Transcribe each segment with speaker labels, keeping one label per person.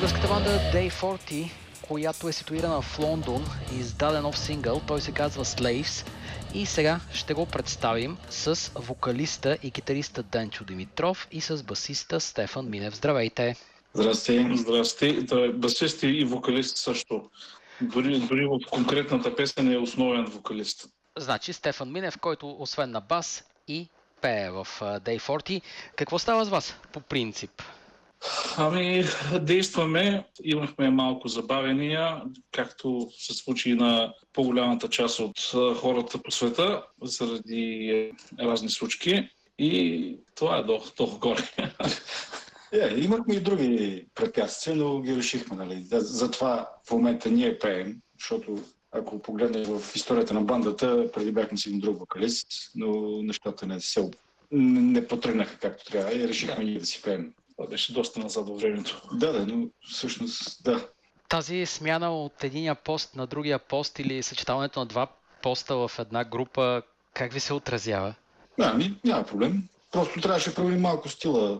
Speaker 1: Българската банда Day 40, която е ситуирана в Лондон, издаде нов сингъл, той се казва Slaves и сега ще го представим с вокалиста и гитариста Денчо Димитров и с басиста Стефан Минев. Здравейте!
Speaker 2: Здрасти! Здрасти! Той е басист и вокалист също. Дори в конкретната песен е основен вокалист.
Speaker 1: Значи Стефан Минев, който освен на бас и пее в Day 40. Какво става с вас по принцип?
Speaker 2: Действаме, имахме малко забавения, както се случи на по-голямата част от хората по света, заради разни случки. И това е долу-горе.
Speaker 3: Имахме и други препятствия, но ги решихме. Нали? Затова в момента ние пеем, защото ако погледнеш в историята на бандата, преди бяхме си друг вокалист, но нещата не потръгнаха както трябва и решихме ние да си пеем.
Speaker 2: Това беше доста назад във времето.
Speaker 3: Да, но всъщност да.
Speaker 1: Тази смяна от единия пост на другия пост или съчетаването на два поста в една група, как ви се отразява?
Speaker 3: Няма проблем. Просто трябваше да променим малко стила,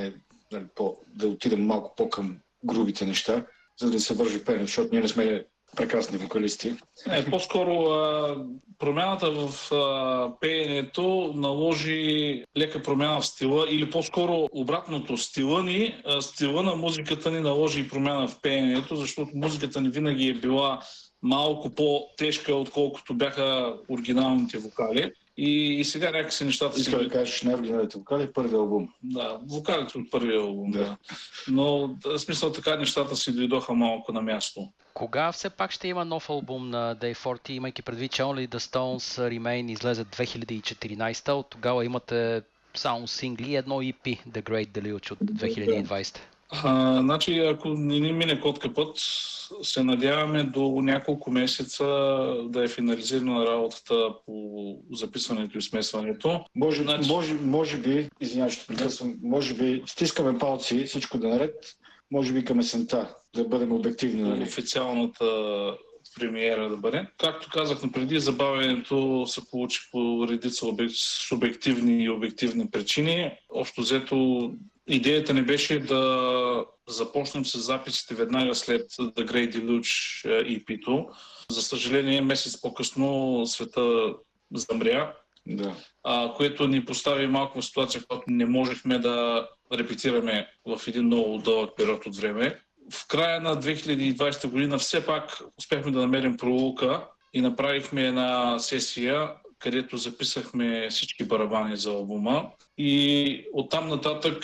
Speaker 3: да отидем малко по-към грубите неща, за да се вържи пеене, защото ние не сме прекрасни вокалисти.
Speaker 2: По-скоро промяната в пеенето наложи лека промяна в стила, или по-скоро обратното, стила на музиката ни наложи промяна в пеенето, защото музиката ни винаги е била малко по-тежка, отколкото бяха оригиналните вокали. И сега някакси нещата...
Speaker 3: Иска да кажеш не оригиналните вокали, първият албум.
Speaker 2: Да, вокалите от първия албум, да. Но в смисъл така нещата си дойдоха малко на място.
Speaker 1: Кога все пак ще има нов албум на Day 40, имайки предвид, че Only the Stones Remain излезе 2014, от тогава имате само сингли и едно EP, The Great Deluge от 2020?
Speaker 2: Значи, ако не ни мине котка път, се надяваме до няколко месеца да е финализирана работата по записването и смесването.
Speaker 3: Може би, извинявай, ще прекъсвам, може би стискаме палци, всичко да наред, може би към есента, да бъдем обективни. Нали?
Speaker 2: Официалната премиера да бъде. Както казах напреди, забавянето се получи по редица субективни и обективни причини. Общо взето, идеята ни беше да започнем с записите веднага след The Great Deluge EP-то. За съжаление, месец по-късно света замря, което ни постави малко в ситуация, в която не можехме да репетираме в един много дълъг период от време. В края на 2020 година все пак успяхме да намерим пролука и направихме една сесия, където записахме всички барабани за албума. И оттам нататък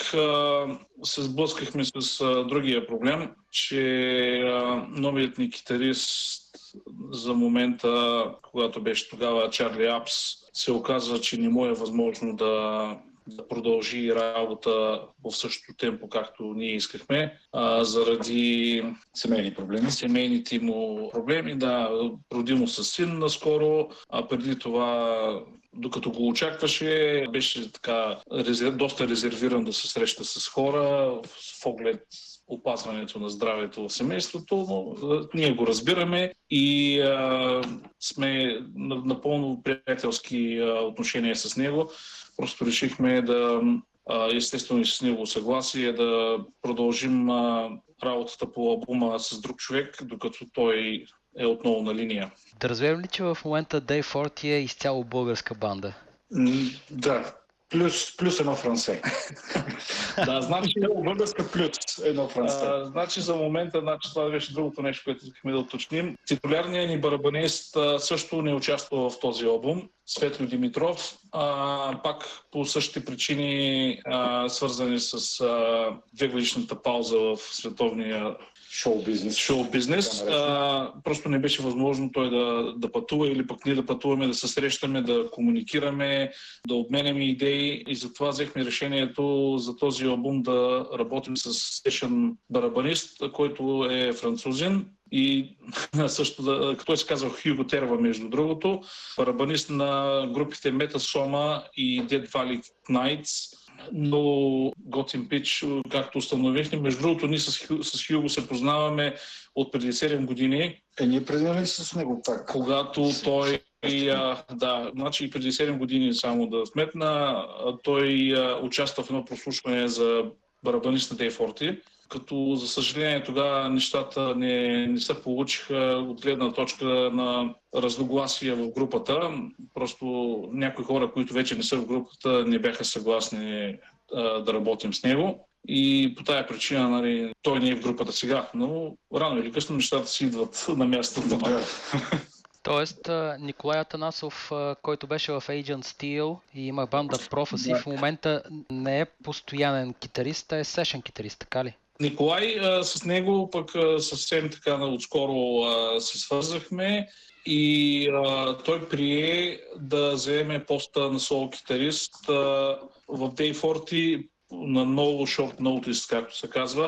Speaker 2: се сблъскахме с другия проблем, че новият ни китарист за момента, когато беше тогава Чарли Апс, се оказва, че не му е възможно да продължи работа в същото темпо, както ние искахме, заради семейните му проблеми. Да, роди му със син наскоро, а преди това, докато го очакваше, беше така доста резервиран да се среща с хора в оглед опазването на здравето в семейството, но ние го разбираме и сме напълно приятелски отношения с него. Просто решихме естествено и с него съгласие, да продължим работата по албума с друг човек, докато той е отново на линия.
Speaker 1: Да разберем ли, че в момента Day 40 е изцяло българска банда?
Speaker 3: Да. Плюс едно франсе.
Speaker 2: Да, значи
Speaker 3: българска плюс едно франсе.
Speaker 2: Значи за момента, това беше другото нещо, което искахме да уточним. Титулярният ни барабанист също не участва в този албум. Светло Димитров, пак по същите причини, свързани с 2-годишната пауза в световния шоу-бизнес. Просто не беше възможно той да пътува или пък ние да пътуваме, да се срещаме, да комуникираме, да обменяме идеи и затова взехме решението за този албум да работим с сешън барабанист, който е французин и също, като се казва Хюго Терва, между другото, барабанист на групите Meta Soma и Dead Valley Knights. Но готин пич, както установихме. Между другото, ние с Хюго се познаваме от преди 7 години.
Speaker 3: Ние преди с него пак.
Speaker 2: Когато той значи преди 7 години, само да сметна, той участва в едно прослушване за барабанист на Day 40 като за съжаление тогава нещата не се получиха от гледна точка на разногласия в групата. Просто някои хора, които вече не са в групата, не бяха съгласни да работим с него. И по тая причина, нали, той не е в групата сега, но рано или късно нещата си идват на мястото.
Speaker 1: Тоест, Николай Атанасов, който беше в Agent Steel и има банда Prophecy, в момента не е постоянен китарист, а е сешен китарист, така ли?
Speaker 2: Николай, с него пък съвсем така отскоро се свързахме и той прие да заеме поста на соло китарист в Day 40 на много short notice, както се казва,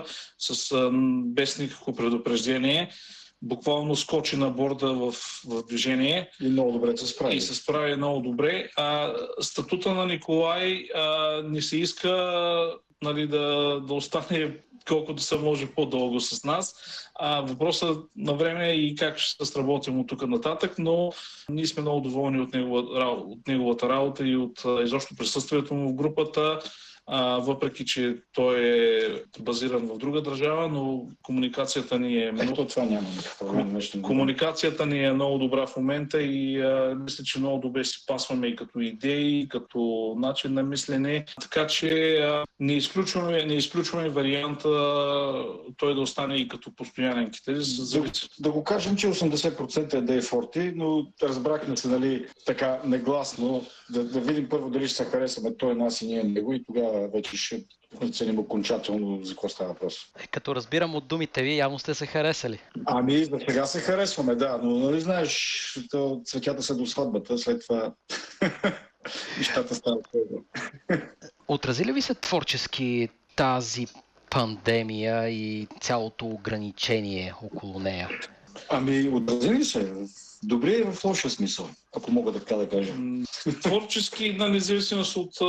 Speaker 2: без никакво предупреждение. Буквално скочи на борда в движение.
Speaker 3: И много добре се справи.
Speaker 2: И се справи много добре. Статута на Николай не се иска, нали, да остане колкото се може по-дълго с нас. Въпросът на време е и как ще се сработим от тук нататък, но ние сме много доволни от неговата работа и от изобщо присъствието му в групата. Въпреки че той е базиран в друга държава, но комуникацията ни е много...
Speaker 3: това няма
Speaker 2: Комуникацията ни е много добра в момента и мисля, че много добре си пасваме и като идеи, и като начин на мислене. Така че не изключваме варианта той да остане и като постоянен китарист.
Speaker 3: Да го кажем, че 80% е Day 40, но разбрахме се, нали, така негласно, да видим първо дали ще се харесаме той нас и ние него и тогава вече ще оценим окончателно за какво става въпрос.
Speaker 1: Като разбирам от думите ви, явно сте се харесали.
Speaker 3: Ами, за сега се харесваме, да, но нали знаеш, цветята са до сватбата, след това нещата стават по-добре.
Speaker 1: Отрази ли ви се творчески тази пандемия и цялото ограничение около нея?
Speaker 3: Ами, отрази ли се? Добре и в лошия смисъл, ако мога така да кажа.
Speaker 2: Творчески, на независимост от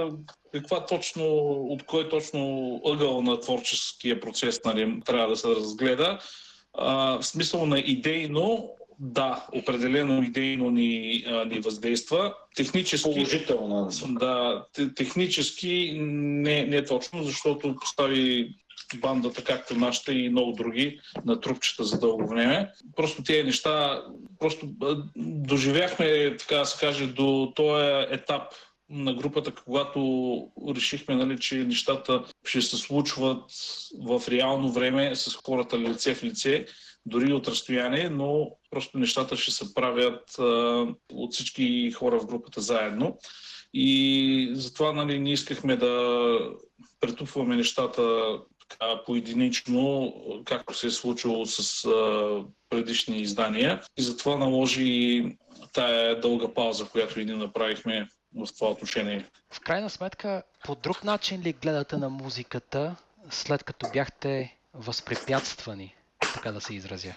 Speaker 2: от кой точно ъгъл на творческия процес, нали, трябва да се разгледа. В смисъл на идейно, да, определено идейно ни въздейства. Технически,
Speaker 3: положително.
Speaker 2: Да, технически не точно, защото постави бандата, както нашата и много други, на трупчета за дълго време. Просто тези неща, доживяхме, така да се каже, до този етап на групата, когато решихме, нали, че нещата ще се случват в реално време с хората лице в лице, дори от разстояние, но просто нещата ще се правят от всички хора в групата заедно. И затова, нали, ние искахме да претупваме нещата поединично, както се е случило с предишни издания. И затова наложи тая дълга пауза, която и ние направихме в това отношение.
Speaker 1: В крайна сметка, по друг начин ли гледате на музиката, след като бяхте възпрепятствани, така да се изразя?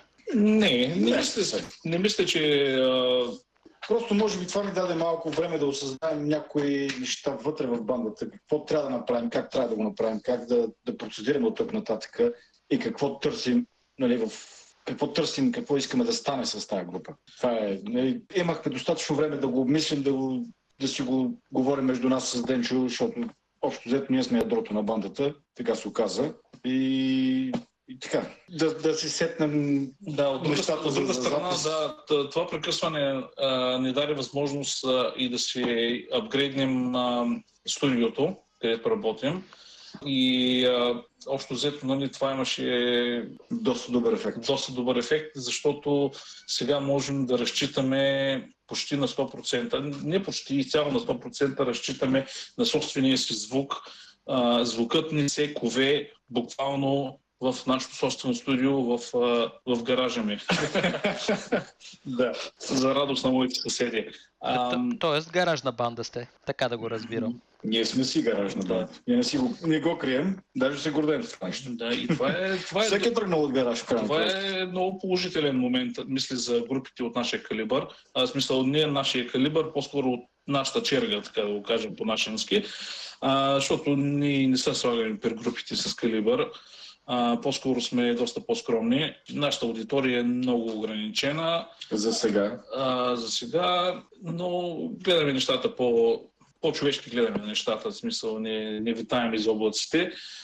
Speaker 2: Не мисля, че...
Speaker 3: Просто може би това ни даде малко време да осъзнаем някои неща вътре в бандата. Какво трябва да направим, как трябва да го направим, как да процедираме от тук нататък и какво търсим, нали, какво искаме да стане с тази група. Това е, нали, имахме достатъчно време да го обмислим, да си го говорим между нас с Денчо, защото общо взето ние сме ядрото на бандата, така се оказа. И така, да си сетнем
Speaker 2: от друга страна, това прекъсване ни даде възможност и да си апгрейднем студиото, където работим. И общо взето, нали, това имаше
Speaker 3: доста добър ефект,
Speaker 2: защото сега можем да разчитаме почти на 100%, не почти, изцяло на 100% разчитаме на собствения си звук. Звукът ни се кове буквално в нашото собствено студио в гаража ми. Да, за радост на моите съседи.
Speaker 1: Тоест гаражна банда сте, така да го разбирам.
Speaker 3: Ние сме си гаражна банда. Ние не го крием, даже се гордеем с това нещо.
Speaker 2: Да, и това е
Speaker 3: всеки е тръгнал от гараж.
Speaker 2: Това е много положителен момент, мисля, за групите от нашия калибър. В смисъл, не нашия калибър, по-скоро от нашата черга, така да го кажем по-нашенски. Защото ние не са слагани при групите с калибър. По-скоро сме доста по-скромни. Нашата аудитория е много ограничена.
Speaker 3: За
Speaker 2: сега, но гледаме нещата по-човешки гледаме на нещата, в смисъл не витаем из облаците.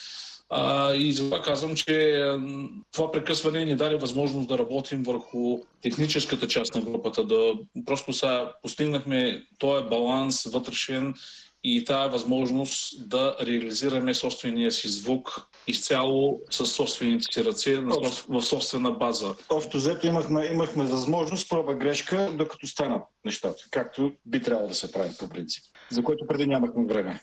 Speaker 2: И затова казвам, че това прекъсване ни даде възможност да работим върху техническата част на групата. Просто сега постигнахме този баланс вътрешен и тая възможност да реализираме собствения си звук изцяло със собствените си ръце в собствена база.
Speaker 3: Общо взето имахме възможност, проба грешка, докато станат нещата, както би трябвало да се прави по принцип, за което преди нямахме време.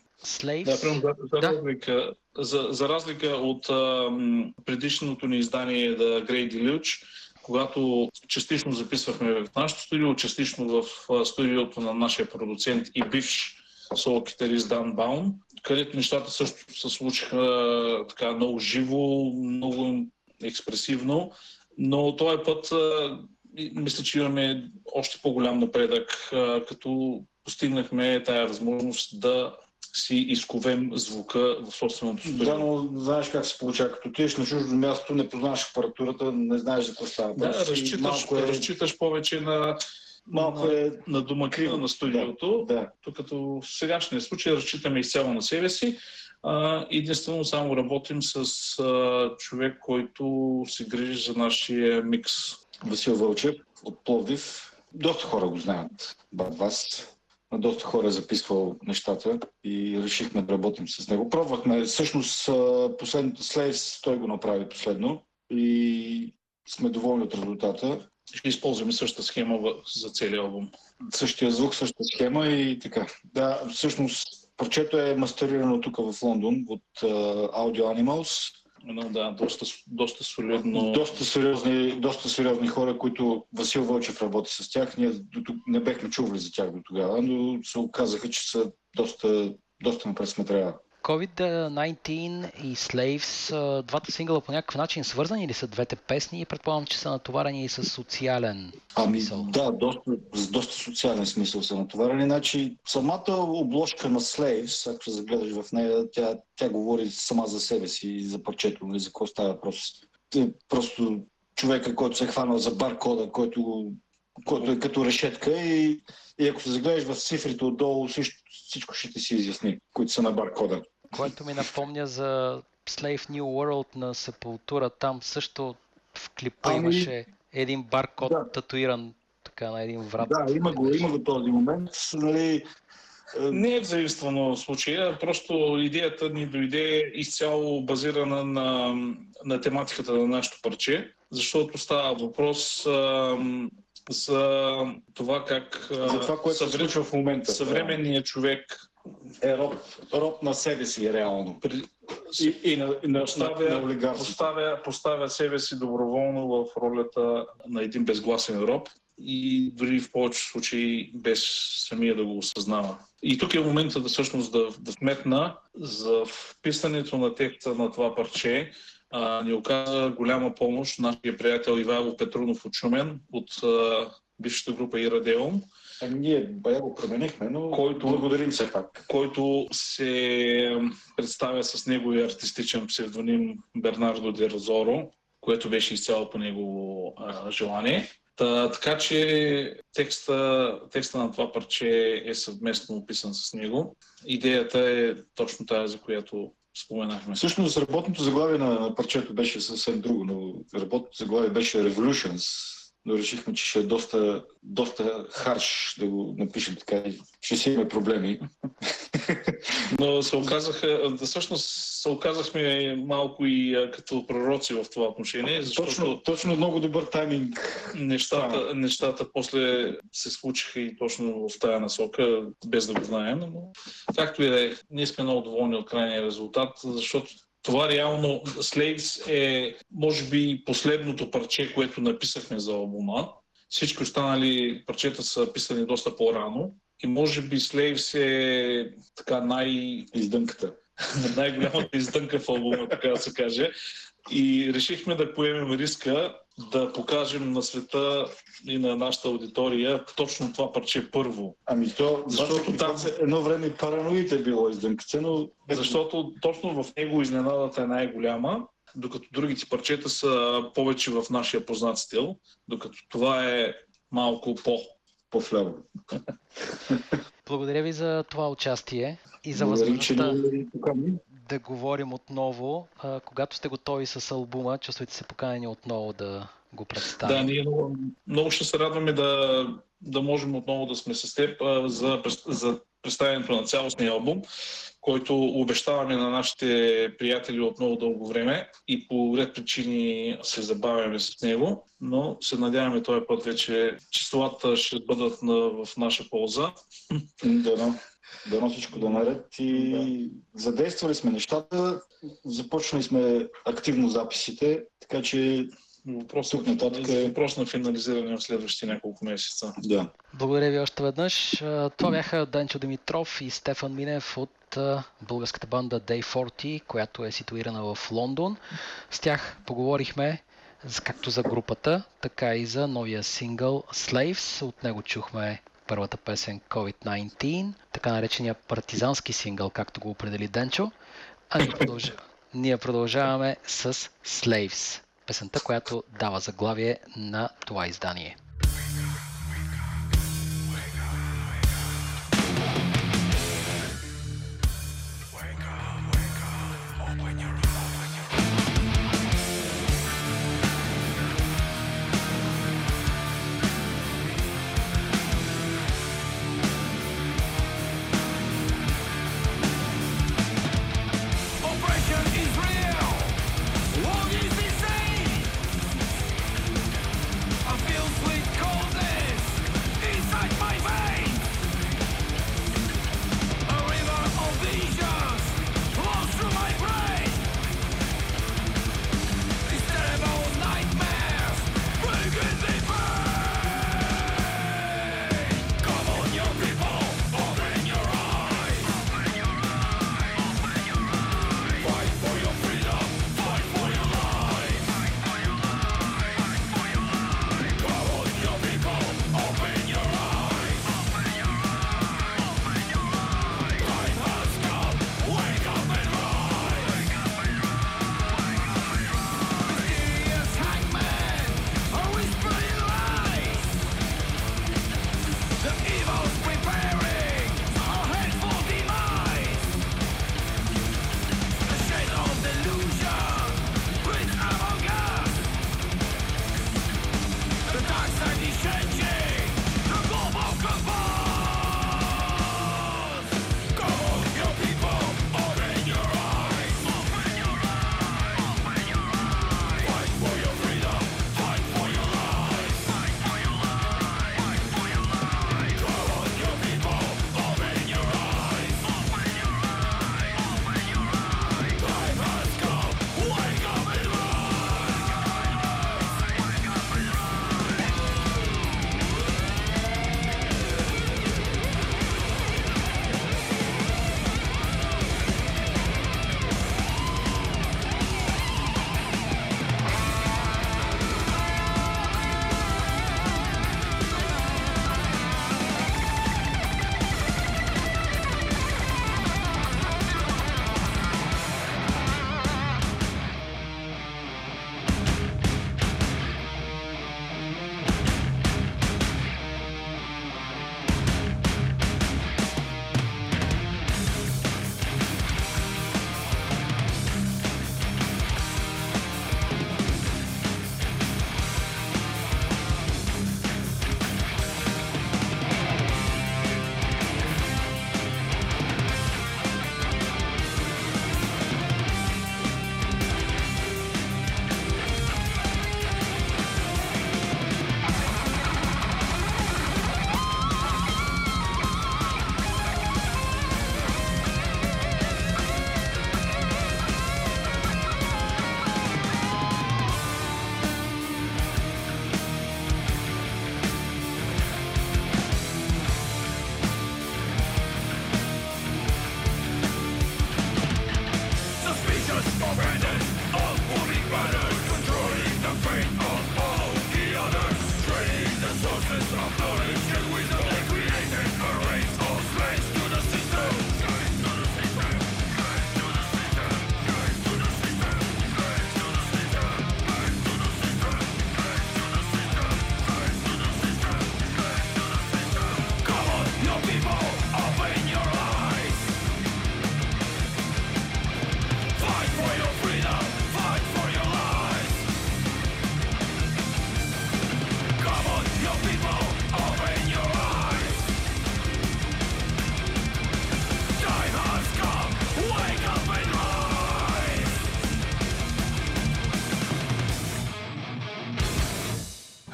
Speaker 2: За разлика от предишното ни издание The Great Deluge, когато частично записвахме в нашото студио, частично в студиото на нашия продуцент и бивш соло-китарист Дан Баун, където нещата също се случиха така много живо, много експресивно, но този път мисля, че имаме още по-голям напредък, като постигнахме тая възможност да си изковем звука в собственото студио.
Speaker 3: Да, но знаеш как се получава. Като отидеш на чуждо място, не познаваш апаратурата, не знаеш за какво става.
Speaker 2: Да, разчиташ повече на домакина на студиото, докато в сегашния случай разчитаме изцяло на себе си. Единствено само работим с човек, който се грижи за нашия микс.
Speaker 3: Васил Вълчев от Пловдив. Доста хора го знаят, бат вас. Доста хора е записвал нещата и решихме да работим с него. Пробвахме, всъщност Slaves той го направи последно и сме доволни от резултата.
Speaker 2: Ще използваме същата схема за целия албум.
Speaker 3: Същия звук, същата схема и така. Да, всъщност парчето е мастерирано тук в Лондон от Audio Animals.
Speaker 2: Да, доста солидно.
Speaker 3: Доста сериозни хора, които Васил Вълчев работи с тях. Ние не бехме чували за тях до тогава, но се оказаха, че са доста напред сме трябва.
Speaker 1: COVID-19 и Slaves, двата сингъла по някакъв начин свързани ли са двете песни и предполагам, че са натоварени и с социален смисъл?
Speaker 3: Да, доста социален смисъл са натоварени. Значи, самата обложка на Slaves, ако се загледаш в нея, тя говори сама за себе си и за парчето, за какво става въпрос. Просто човека, който се е хванал за баркода, който е като решетка и ако се загледаш в цифрите отдолу, всичко ще ти си изясни, които са на баркода.
Speaker 1: Което ми напомня за Slave New World на Sepultura. Там също в клипа имаше един баркод татуиран така на един врат.
Speaker 3: Да, има го този момент. Нали...
Speaker 2: Не е взаимствано в случая, просто идеята ни дойде изцяло базирана на тематиката на нашето парче, защото става въпрос за това как
Speaker 3: за това, което се случва в момента.
Speaker 2: Съвременният човек
Speaker 3: е роб на себе си реално. И на олигарството.
Speaker 2: Поставя себе си доброволно в ролята на един безгласен роб и дори в повечето случаи без самия да го осъзнава. И тук е момента да вметна за вписането на текста на това парче. Ни оказа голяма помощ нашия приятел Ивайло Петрунов от Шумен, от бившата група Ирадеум.
Speaker 3: Ние го променихме, но благодарим се пак.
Speaker 2: Който се представя с неговия артистичен псевдоним Бернардо де Розоро, което беше изцяло по негово желание. Така че текста на това парче е съвместно описан с него. Идеята е точно тази, за която споменахме.
Speaker 3: Всъщност работното заглавие на парчето беше съвсем друго, но работното заглавие беше Revolutions, но решихме, че ще е доста харш да го напишем така и ще си имаме проблеми.
Speaker 2: Но се оказахме малко и като пророци в това отношение, защото
Speaker 3: точно много добър тайминг.
Speaker 2: Нещата после се случиха и точно в тая насока, без да го знаем, но както и да е, ние сме много доволни от крайния резултат, защото това реално Slaves е, може би, последното парче, което написахме за албума. Всички останали парчета са писани доста по-рано. И може би Slaves е така
Speaker 3: издънката.
Speaker 2: Най-голямата издънка в албума, така да се каже. И решихме да поемем риска да покажем на света и на нашата аудитория точно това парче първо.
Speaker 3: Защото там едно време параноид е било издънката, но...
Speaker 2: Защото точно в него изненадата е най-голяма, докато другите парчета са повече в нашия познат стил, докато това е малко
Speaker 3: по-фляво.
Speaker 1: Благодаря ви за това участие и за възможността да говорим отново. Когато сте готови с албума, чувствайте се поканени отново да го представим.
Speaker 2: Да, ние много ще се радваме да можем отново да сме с теб за представянето на цялостния албум, който обещаваме на нашите приятели от много дълго време и по ред причини се забавяме с него, но се надяваме този път вече числата ще бъдат в наша полза.
Speaker 3: Дано всичко да наред и задействали сме нещата, започнали сме активно записите, така че
Speaker 2: въпрос на финализиране в следващите няколко месеца.
Speaker 3: Да.
Speaker 1: Благодаря ви още веднъж. Това бяха Данчо Димитров и Стефан Минев от българската банда Day 40, която е ситуирана в Лондон. С тях поговорихме както за групата, така и за новия сингъл Slaves. От него чухме първата песен COVID-19, така наречения партизански сингъл, както го определи Денчо. А ние продължаваме с Slaves, песента, която дава заглавие на това издание.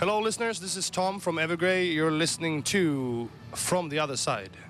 Speaker 4: Hello, listeners. This is Tom from Evergrey. You're listening to From the Other Side.